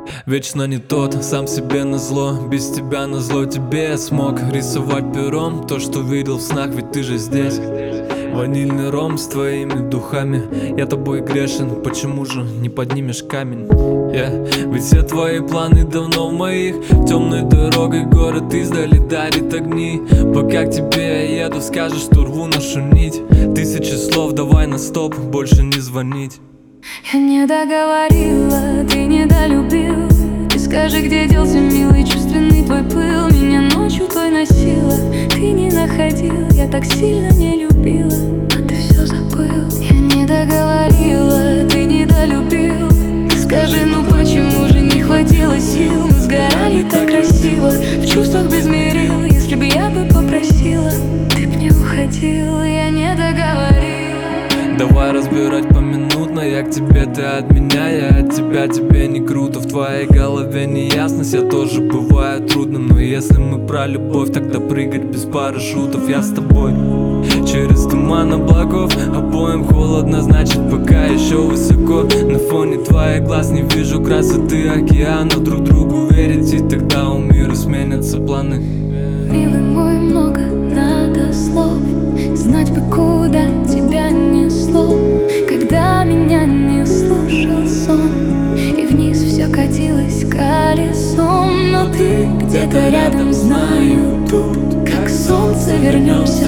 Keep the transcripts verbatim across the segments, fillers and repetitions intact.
Вечно не тот, сам себе назло. Без тебя назло тебе я смог рисовать пером то, что видел в снах, ведь ты же здесь. Ванильный ром с твоими духами. Я тобой грешен, почему же не поднимешь камень? Yeah. Ведь все твои планы давно в моих. Темной дорогой город издали дарит огни. Пока к тебе я еду, скажешь, что рву нашу нить. Тысячи слов, давай на стоп, больше не звонить. Я не договорила, ты недолюбил. Ты скажи, где делся милый чувственный твой пыл. Меня ночью той носила, ты не находил. Я так сильно не любила, а ты все забыл. Я не договорила, ты недолюбил. Ты скажи, ну почему же не хватило сил? Мы сгорали так красиво, в чувствах без мерил. Если бы я бы попросила, ты б не уходил. Я не договорила. Давай разбирать поминутно, я к тебе, ты от меня, я от тебя, тебе не круто. В твоей голове неясность, я тоже бываю трудным. Но если мы про любовь, тогда прыгать без парашютов. Я с тобой через туман облаков, обоим холодно, значит пока еще высоко. На фоне твоих глаз не вижу красоты океана. Друг другу верить, и тогда у мира сменятся планы. Милый мой, много надо слов, знать бы, куда тебя несло. Когда меня не слушал сон, и вниз все катилось колесом. Но ты где-то рядом, знаю, тут, как солнце, вернемся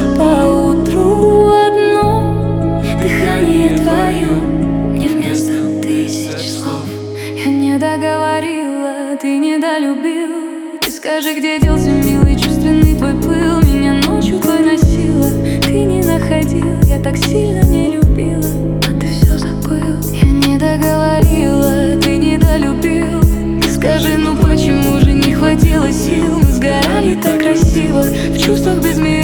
поутру. Одно дыхание твое не вместо тысяч слов. Я не договорила, ты недолюбил. Ты скажи, где делся милый чувственный твой пыл. Меня ночью той носила, ты не находил. Я так сильно не любила, а ты все забыл. Я не договорила, ты недолюбил. Ты скажи, ну почему же не хватило сил? Мы сгорали так красиво, в чувствах без меры.